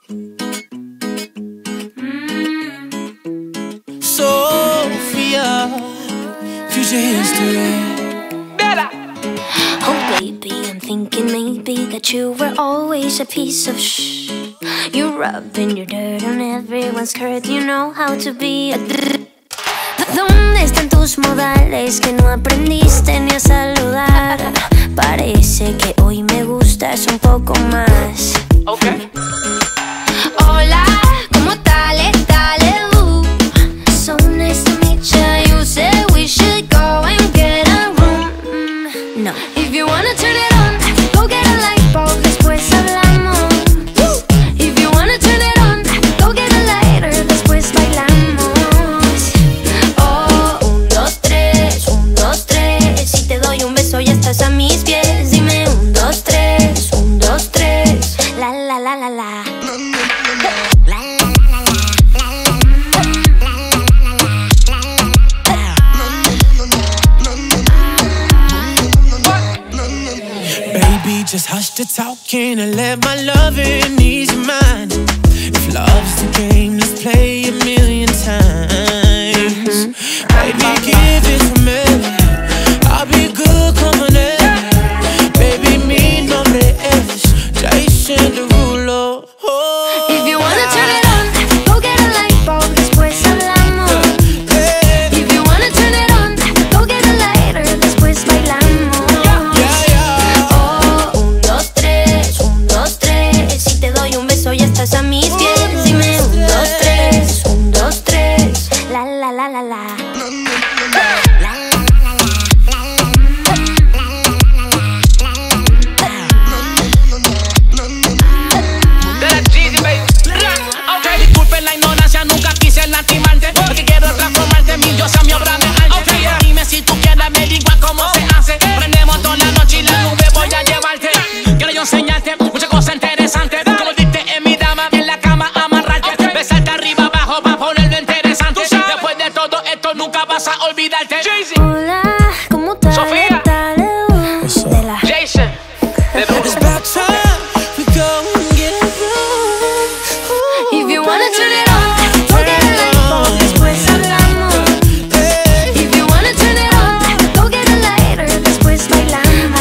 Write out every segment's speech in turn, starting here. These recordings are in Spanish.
Sophia, future history. Oh baby, I'm thinking maybe that you were always a piece of shh. You're rubbing your dirt on everyone's skirt. You know how to be a ¿Dónde están tus modales que no aprendiste ni a saludar? Parece que hoy me gustas un poco más. Okay. Hola, ¿cómo tal? So nice to meet you. You said we should go and get a room. No. If you wanna turn it on, go get a light bulb, después hablamos. If you wanna turn it on, go get a lighter, después bailamos. Oh, 1, 2, 3, 1, 2, 3. Si te doy un beso ya estás a mis pies. Dime 1, 2, 3, 1, 2, 3. La la la la la. Just hush the talking and let my loving ease your mind. If love's the game, let's play a million times. Baby, give it to me. I'll be good, come on in. Baby, mi nombre es Jason Derulo. Oh, if you wanna turn it on, go get a light bulb, después hablamos. If you wanna turn it on, go get a lighter, después bailamos. Ya estás a mis pies, dime 1, 2, 3, 1, 2, 3, la la la la la. Disculpen la ignorancia, nunca quise lastimarte, porque quiero transformarte mi diosa, mi obra de arte. Dime si tú quieres averiguar cómo se hace. Prendemos toda la noche y la nube voy a llevarte. Quiero yo enseñarte muchas cosas interesantes. Nunca vas a olvidarte. Hola, ¿cómo tal? Sofía. Jason. It's about time we go and get a room. If you wanna turn it on, go get a light bulb, después hablamos. If you wanna turn it on, go get a lighter, después bailamos.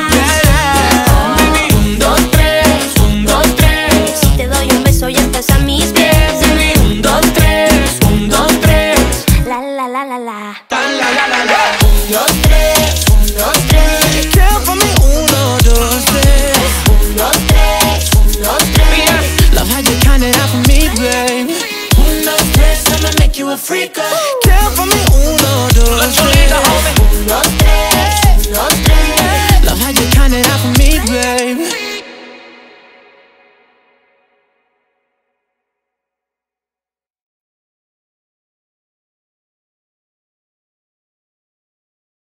1, 2, 3, 1, 2, 3. Si te doy un beso ya estás a mis pies. Dime 1, 2, 3, 1, 2, 3. La la la la la. 1, 2, 3, 1, 2, 3. Count for me, 1, 2, 3. 1, 2, 3, 1, 2, 3. Love how you count it out for me, babe. 1, 2, 3, I'ma make you a freak. Count for me, 1, 2, 3. 1, 2, 3.